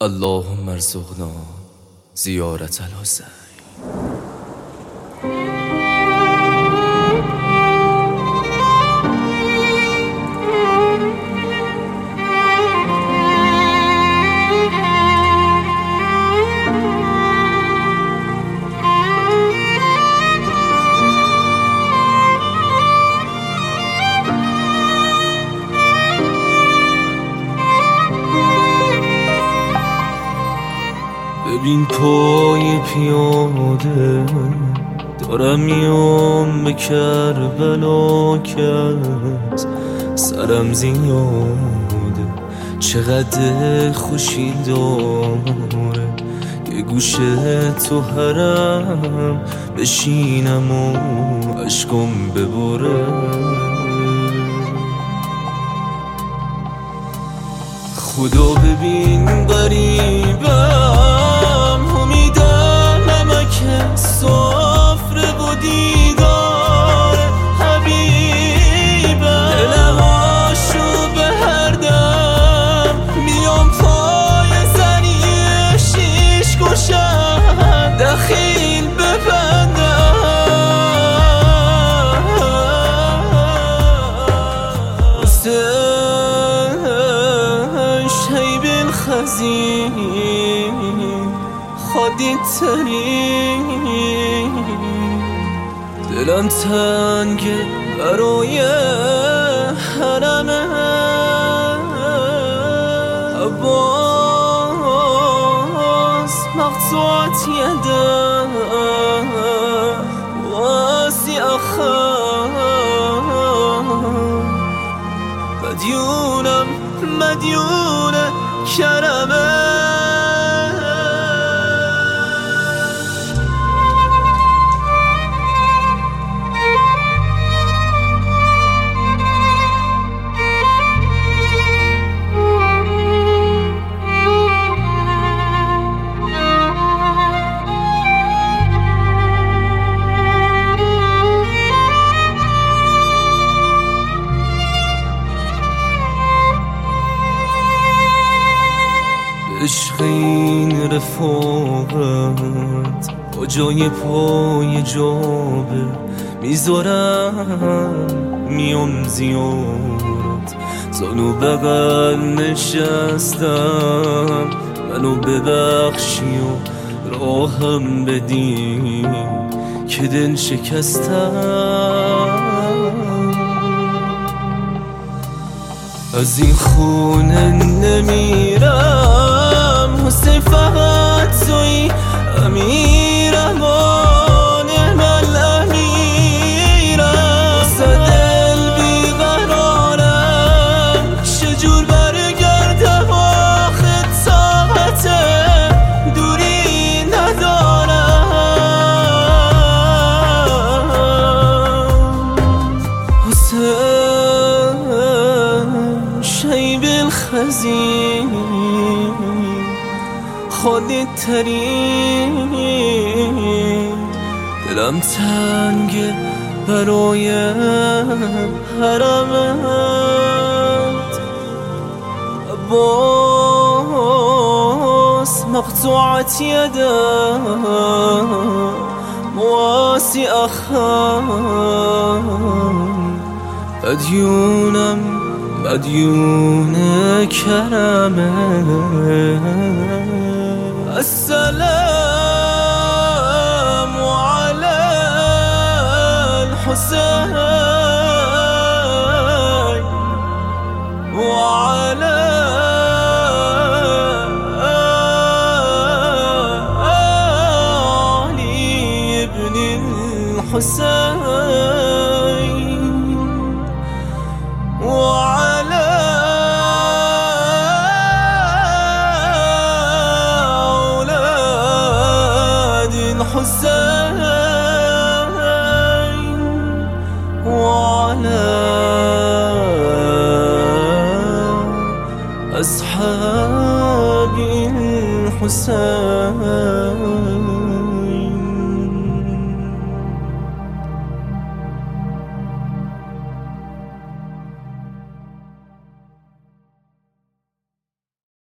اللهم ارزقنا زیارت الحسین. ببین پای پیاده دارم میام به کربلا که سرم زیاده، چقدر خوشی داره یه گوشه تو حرم بشینم و عشقم ببره. خدا ببین غریبم، امیدم نمک سفره و دیدار حبیبم، دلهاشو به هر دم میام پای زنی شیش گوشم دخیل ببندم. خودی ترین دلم تنگه برای حرمه، عباس مقطوعت یده واسی اخم، مدیون کرمه. عشق این رفاقت با جای پای جابه میذارم میام زیارت، زانو بغل نشستم منو ببخشی و راهم بدی که دل شکستم. از این خونه نمیرم، حسین فقط توی امیرم و نعم امیرم، دل بیقرارم چجور برگردم آخه طاقت دوری ندارم. حسین شیب الخزین خودی ترین دلم تنگه برای حرمت، عباس مقطوعت یده واسی اخم، مدیون کرمه. السلام على الحسين وعلى علي بن الحسين وعلى الحسين وعلى أصحاب الحسين.